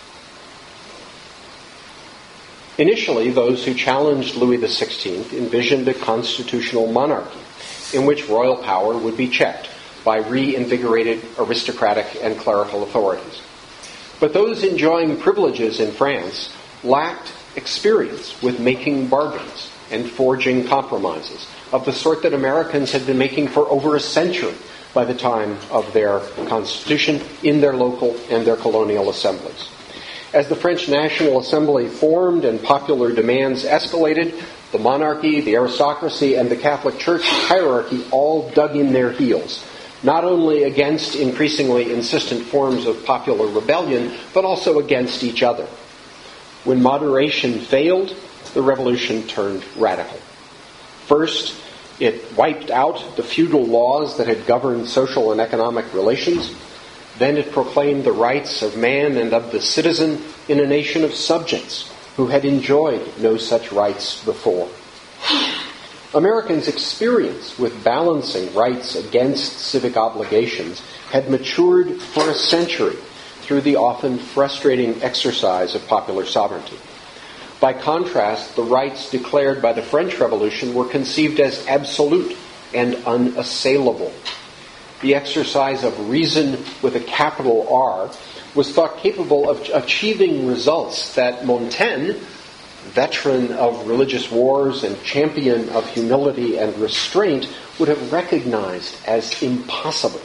Initially, those who challenged Louis the sixteenth envisioned a constitutional monarchy in which royal power would be checked by reinvigorated aristocratic and clerical authorities. But those enjoying privileges in France lacked experience with making bargains and forging compromises of the sort that Americans had been making for over a century by the time of their constitution in their local and their colonial assemblies. As the French National Assembly formed and popular demands escalated, the monarchy, the aristocracy, and the Catholic Church hierarchy all dug in their heels, not only against increasingly insistent forms of popular rebellion, but also against each other. When moderation failed, the revolution turned radical. First, it wiped out the feudal laws that had governed social and economic relations. Then it proclaimed the rights of man and of the citizen in a nation of subjects who had enjoyed no such rights before. Americans' experience with balancing rights against civic obligations had matured for a century through the often frustrating exercise of popular sovereignty. By contrast, the rights declared by the French Revolution were conceived as absolute and unassailable. The exercise of reason with a capital R was thought capable of achieving results that Montaigne, veteran of religious wars and champion of humility and restraint, would have recognized as impossible.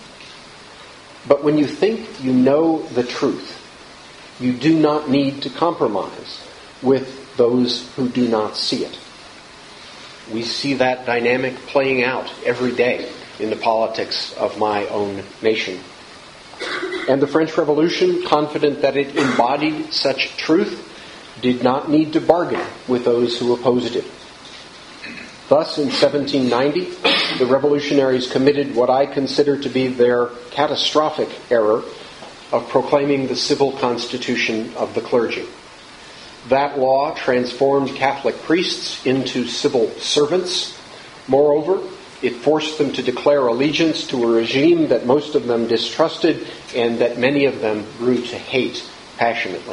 But when you think you know the truth, you do not need to compromise with those who do not see it. We see that dynamic playing out every day in the politics of my own nation. And the French Revolution, confident that it embodied such truth, did not need to bargain with those who opposed it. Thus, in seventeen ninety, the revolutionaries committed what I consider to be their catastrophic error of proclaiming the civil constitution of the clergy. That law transformed Catholic priests into civil servants. Moreover, it forced them to declare allegiance to a regime that most of them distrusted and that many of them grew to hate passionately.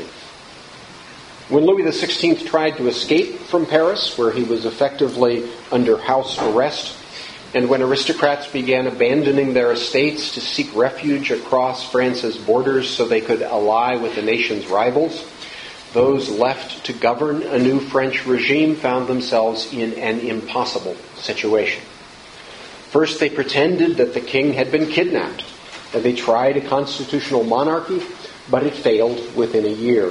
When Louis the sixteenth tried to escape from Paris, where he was effectively under house arrest, and when aristocrats began abandoning their estates to seek refuge across France's borders so they could ally with the nation's rivals, those left to govern a new French regime found themselves in an impossible situation. First, they pretended that the king had been kidnapped, and they tried a constitutional monarchy, but it failed within a year.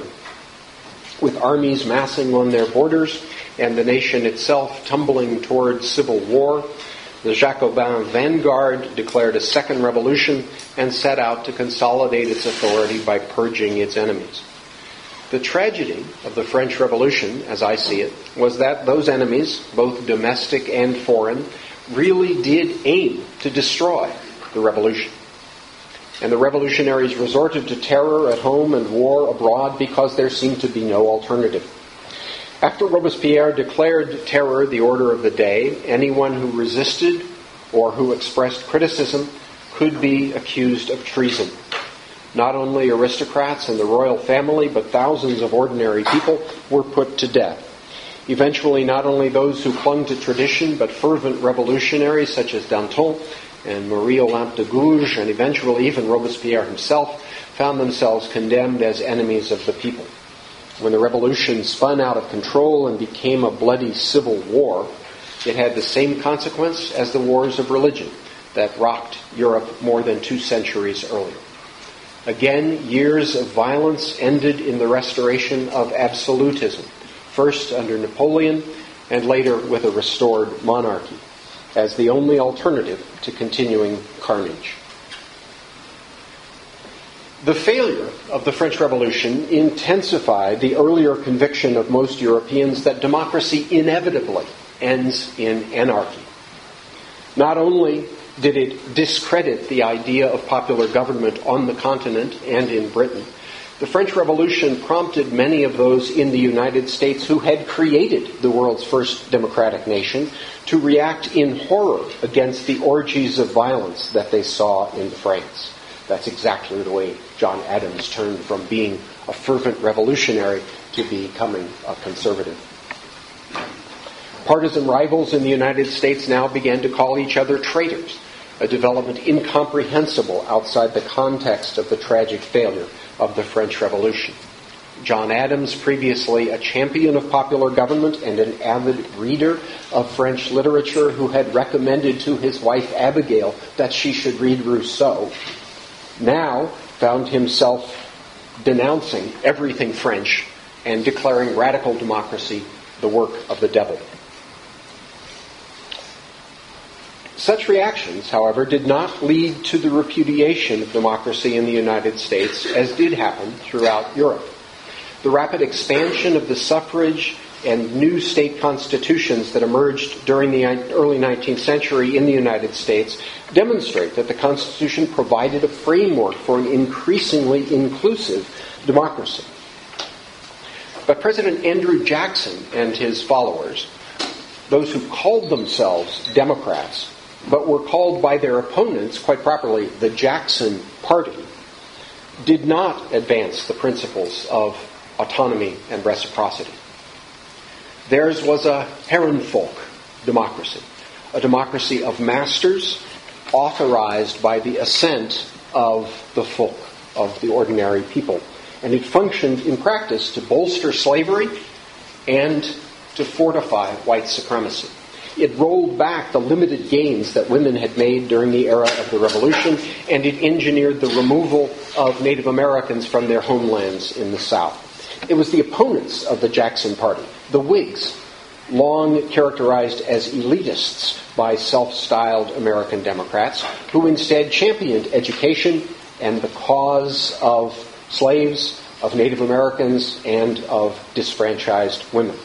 With armies massing on their borders and the nation itself tumbling towards civil war, the Jacobin vanguard declared a second revolution and set out to consolidate its authority by purging its enemies. The tragedy of the French Revolution, as I see it, was that those enemies, both domestic and foreign, really did aim to destroy the revolution. And the revolutionaries resorted to terror at home and war abroad because there seemed to be no alternative. After Robespierre declared terror the order of the day, anyone who resisted or who expressed criticism could be accused of treason. Not only aristocrats and the royal family, but thousands of ordinary people were put to death. Eventually, not only those who clung to tradition, but fervent revolutionaries such as Danton and Marie Olympe de Gouges, and eventually even Robespierre himself, found themselves condemned as enemies of the people. When the revolution spun out of control and became a bloody civil war, it had the same consequence as the wars of religion that rocked Europe more than two centuries earlier. Again, years of violence ended in the restoration of absolutism, first under Napoleon and later with a restored monarchy, as the only alternative to continuing carnage. The failure of the French Revolution intensified the earlier conviction of most Europeans that democracy inevitably ends in anarchy. Not only did it discredit the idea of popular government on the continent and in Britain, the French Revolution prompted many of those in the United States who had created the world's first democratic nation to react in horror against the orgies of violence that they saw in France. That's exactly the way John Adams turned from being a fervent revolutionary to becoming a conservative. Partisan rivals in the United States now began to call each other traitors, a development incomprehensible outside the context of the tragic failure of the French Revolution. John Adams, previously a champion of popular government and an avid reader of French literature who had recommended to his wife Abigail that she should read Rousseau, now found himself denouncing everything French and declaring radical democracy the work of the devil. Such reactions, however, did not lead to the repudiation of democracy in the United States, as did happen throughout Europe. The rapid expansion of the suffrage and new state constitutions that emerged during the early nineteenth century in the United States demonstrate that the Constitution provided a framework for an increasingly inclusive democracy. But President Andrew Jackson and his followers, those who called themselves Democrats, but were called by their opponents, quite properly, the Jackson Party, did not advance the principles of autonomy and reciprocity. Theirs was a Herrenvolk democracy, a democracy of masters authorized by the assent of the folk, of the ordinary people. And it functioned in practice to bolster slavery and to fortify white supremacy. It rolled back the limited gains that women had made during the era of the Revolution, and it engineered the removal of Native Americans from their homelands in the South. It was the opponents of the Jackson Party, the Whigs, long characterized as elitists by self-styled American Democrats, who instead championed education and the cause of slaves, of Native Americans, and of disfranchised women.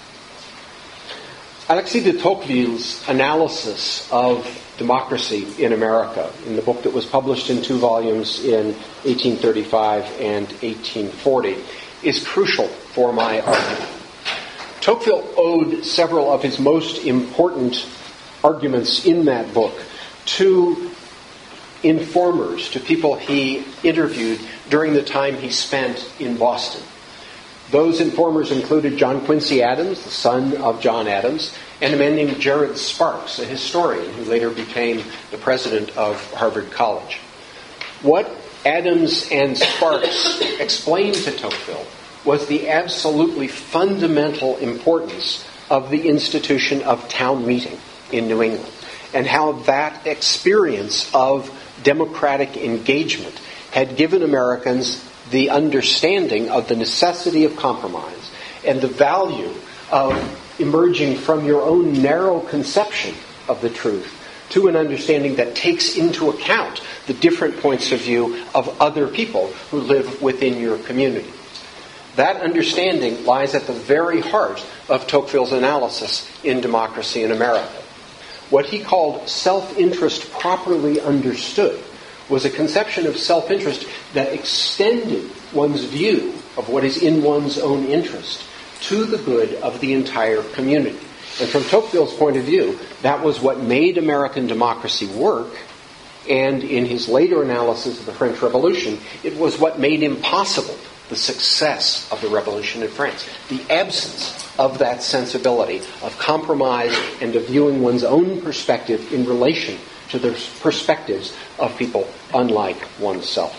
Alexis de Tocqueville's analysis of democracy in America, in the book that was published in two volumes in eighteen thirty-five and eighteen forty, is crucial for my argument. Tocqueville owed several of his most important arguments in that book to informers, to people he interviewed during the time he spent in Boston. Those informers included John Quincy Adams, the son of John Adams, and a man named Jared Sparks, a historian who later became the president of Harvard College. What Adams and Sparks explained to Tocqueville was the absolutely fundamental importance of the institution of town meeting in New England, and how that experience of democratic engagement had given Americans the understanding of the necessity of compromise and the value of emerging from your own narrow conception of the truth to an understanding that takes into account the different points of view of other people who live within your community. That understanding lies at the very heart of Tocqueville's analysis in Democracy in America. What he called self-interest properly understood was a conception of self-interest that extended one's view of what is in one's own interest to the good of the entire community. And from Tocqueville's point of view, that was what made American democracy work, and in his later analysis of the French Revolution, it was what made impossible the success of the revolution in France. The absence of that sensibility of compromise and of viewing one's own perspective in relation to the perspectives of people unlike oneself.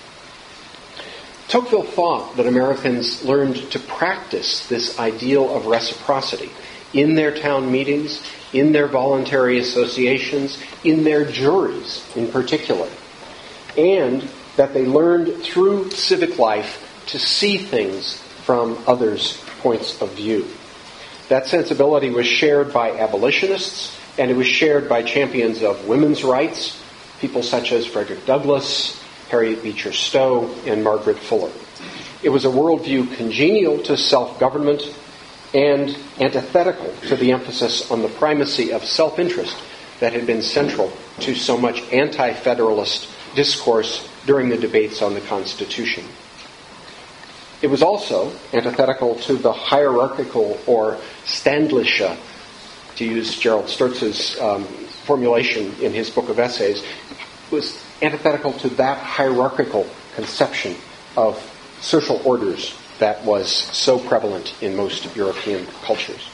Tocqueville thought that Americans learned to practice this ideal of reciprocity in their town meetings, in their voluntary associations, in their juries in particular, and that they learned through civic life to see things from others' points of view. That sensibility was shared by abolitionists, and it was shared by champions of women's rights, people such as Frederick Douglass, Harriet Beecher Stowe, and Margaret Fuller. It was a worldview congenial to self-government and antithetical to the emphasis on the primacy of self-interest that had been central to so much anti-federalist discourse during the debates on the Constitution. It was also antithetical to the hierarchical or Standlische, to use Gerald Sturz's um, formulation in his book of essays, was antithetical to that hierarchical conception of social orders that was so prevalent in most European cultures.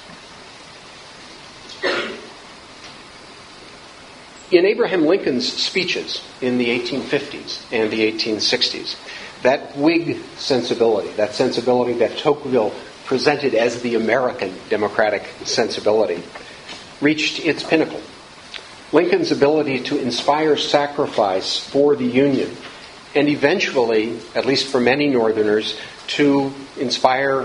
In Abraham Lincoln's speeches in the eighteen fifties and the eighteen sixties, that Whig sensibility, that sensibility that Tocqueville presented as the American democratic sensibility, reached its pinnacle. Lincoln's ability to inspire sacrifice for the Union, and eventually, at least for many Northerners, to inspire,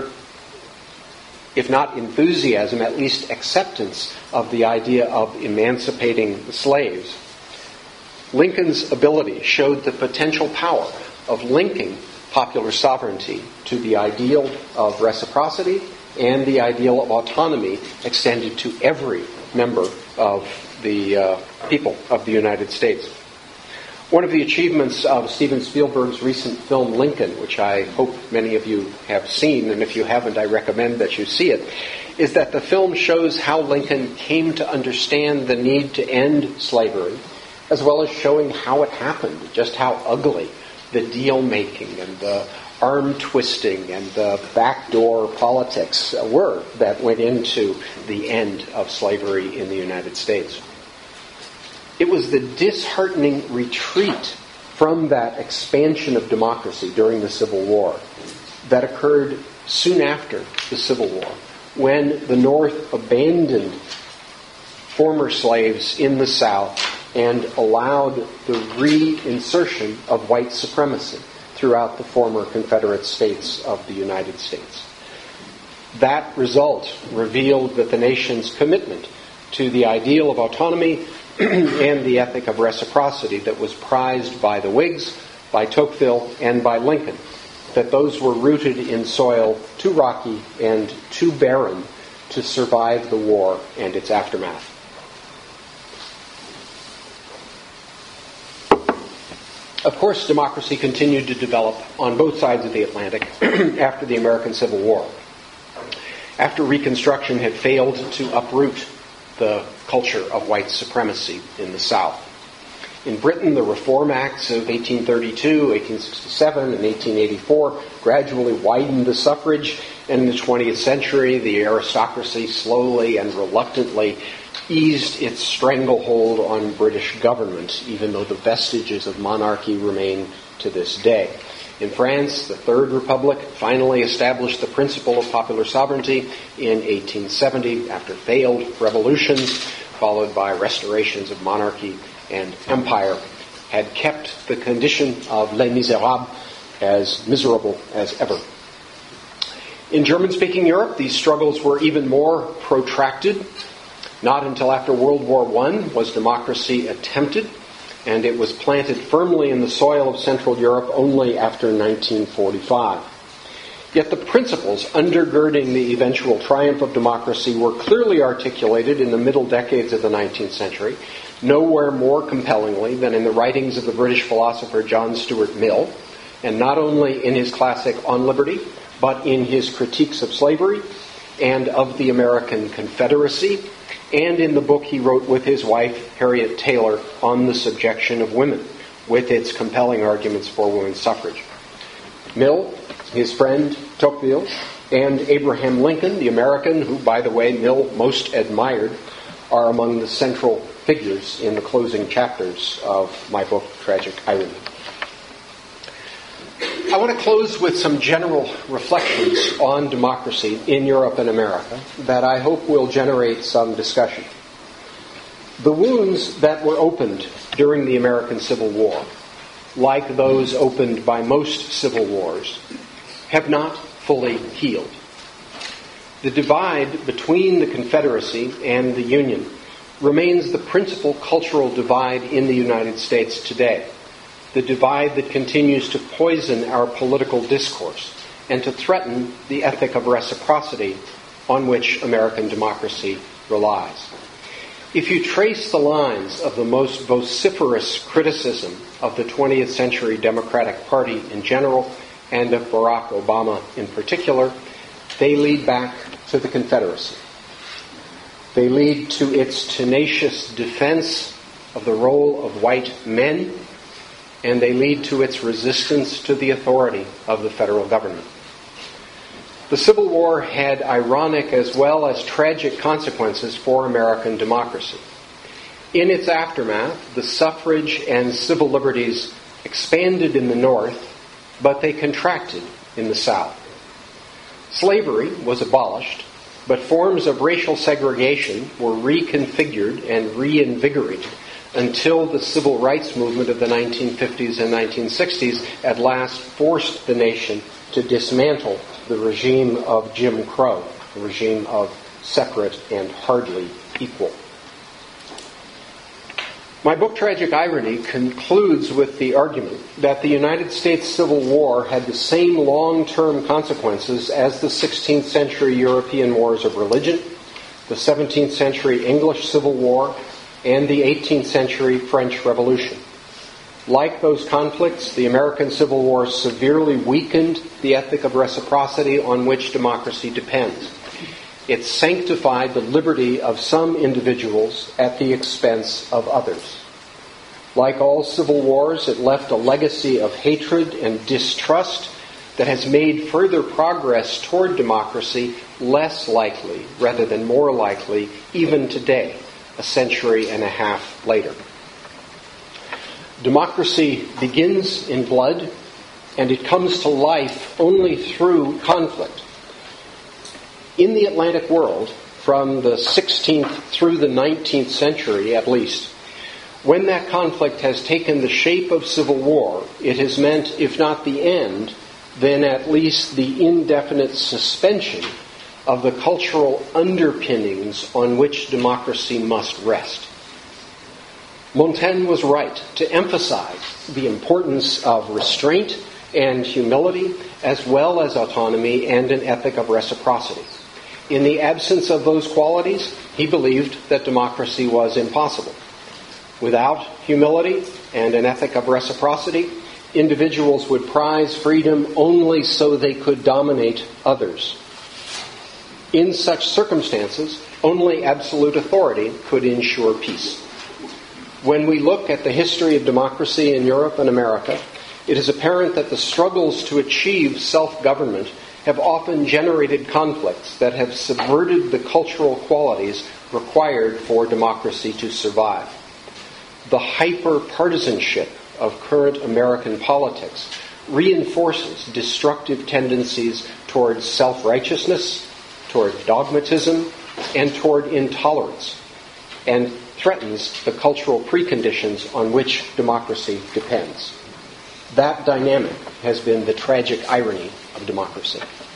if not enthusiasm, at least acceptance of the idea of emancipating slaves. Lincoln's ability showed the potential power of linking popular sovereignty to the ideal of reciprocity and the ideal of autonomy extended to every member of the uh, people of the United States. One of the achievements of Steven Spielberg's recent film Lincoln, which I hope many of you have seen, and if you haven't, I recommend that you see it, is that the film shows how Lincoln came to understand the need to end slavery, as well as showing how it happened, just how ugly the deal-making and the arm-twisting and the backdoor politics were that went into the end of slavery in the United States. It was the disheartening retreat from that expansion of democracy during the Civil War that occurred soon after the Civil War, when the North abandoned former slaves in the South and allowed the reinsertion of white supremacy throughout the former Confederate states of the United States. That result revealed that the nation's commitment to the ideal of autonomy and the ethic of reciprocity that was prized by the Whigs, by Tocqueville, and by Lincoln, that those were rooted in soil too rocky and too barren to survive the war and its aftermath. Of course, democracy continued to develop on both sides of the Atlantic after the American Civil War. After Reconstruction had failed to uproot the culture of white supremacy in the South. In Britain, the Reform Acts of eighteen thirty-two, eighteen sixty-seven, and eighteen eighty-four gradually widened the suffrage, and in the twentieth century, the aristocracy slowly and reluctantly eased its stranglehold on British government, even though the vestiges of monarchy remain to this day. In France, the Third Republic finally established the principle of popular sovereignty in eighteen seventy after failed revolutions, followed by restorations of monarchy and empire, had kept the condition of Les Miserables as miserable as ever. In German-speaking Europe, these struggles were even more protracted. Not until after World War One was democracy attempted, and it was planted firmly in the soil of Central Europe only after nineteen forty-five. Yet the principles undergirding the eventual triumph of democracy were clearly articulated in the middle decades of the nineteenth century, nowhere more compellingly than in the writings of the British philosopher John Stuart Mill, and not only in his classic On Liberty, but in his critiques of slavery and of the American Confederacy, and in the book he wrote with his wife, Harriet Taylor, on the subjection of women, with its compelling arguments for women's suffrage. Mill, his friend Tocqueville, and Abraham Lincoln, the American who, by the way, Mill most admired, are among the central figures in the closing chapters of my book, Tragic Irony. I want to close with some general reflections on democracy in Europe and America that I hope will generate some discussion. The wounds that were opened during the American Civil War, like those opened by most civil wars, have not fully healed. The divide between the Confederacy and the Union remains the principal cultural divide in the United States today. the divide that continues to poison our political discourse and to threaten the ethic of reciprocity on which American democracy relies. If you trace the lines of the most vociferous criticism of the twentieth century Democratic Party in general and of Barack Obama in particular, they lead back to the Confederacy. They lead to its tenacious defense of the role of white men, and they lead to its resistance to the authority of the federal government. The Civil War had ironic as well as tragic consequences for American democracy. In its aftermath, the suffrage and civil liberties expanded in the North, but they contracted in the South. Slavery was abolished, but forms of racial segregation were reconfigured and reinvigorated until the civil rights movement of the nineteen fifties and nineteen sixties at last forced the nation to dismantle the regime of Jim Crow, a regime of separate and hardly equal. My book, Tragic Irony, concludes with the argument that the United States Civil War had the same long-term consequences as the sixteenth century European wars of religion, the seventeenth century English Civil War, and the eighteenth century French Revolution. Like those conflicts, the American Civil War severely weakened the ethic of reciprocity on which democracy depends. It sanctified the liberty of some individuals at the expense of others. Like all civil wars, it left a legacy of hatred and distrust that has made further progress toward democracy less likely, rather than more likely, even today, a century and a half later. Democracy begins in blood, and it comes to life only through conflict. In the Atlantic world, from the sixteenth through the nineteenth century at least, when that conflict has taken the shape of civil war, it has meant, if not the end, then at least the indefinite suspension of the cultural underpinnings on which democracy must rest. Montaigne was right to emphasize the importance of restraint and humility, as well as autonomy and an ethic of reciprocity. In the absence of those qualities, he believed that democracy was impossible. Without humility and an ethic of reciprocity, individuals would prize freedom only so they could dominate others. In such circumstances, only absolute authority could ensure peace. When we look at the history of democracy in Europe and America, it is apparent that the struggles to achieve self-government have often generated conflicts that have subverted the cultural qualities required for democracy to survive. The hyper-partisanship of current American politics reinforces destructive tendencies towards self-righteousness, toward dogmatism, and toward intolerance, and threatens the cultural preconditions on which democracy depends. That dynamic has been the tragic irony of democracy.